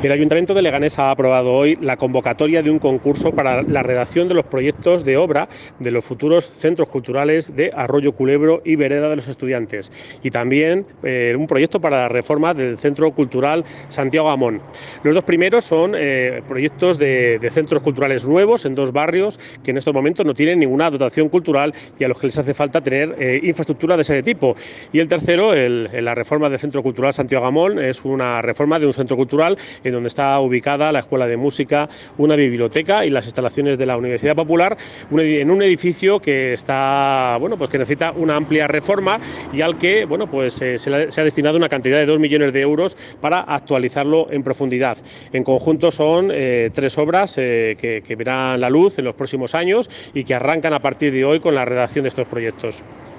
El Ayuntamiento de Leganés ha aprobado hoy la convocatoria de un concurso para la redacción de los proyectos de obra de los futuros centros culturales de Arroyo Culebro y Vereda de los Estudiantes, y también un proyecto para la reforma del Centro Cultural Santiago Amón. Los dos primeros son proyectos de centros culturales nuevos en dos barrios que en estos momentos no tienen ninguna dotación cultural y a los que les hace falta tener infraestructura de ese tipo. Y el tercero, la reforma del Centro Cultural Santiago Amón, es una reforma de un centro cultural en donde está ubicada la Escuela de Música, una biblioteca y las instalaciones de la Universidad Popular, en un edificio que está, bueno, pues que necesita una amplia reforma y al que, bueno, pues se ha destinado una cantidad de 2 millones de euros para actualizarlo en profundidad. En conjunto son 3 obras que verán la luz en los próximos años y que arrancan a partir de hoy con la redacción de estos proyectos.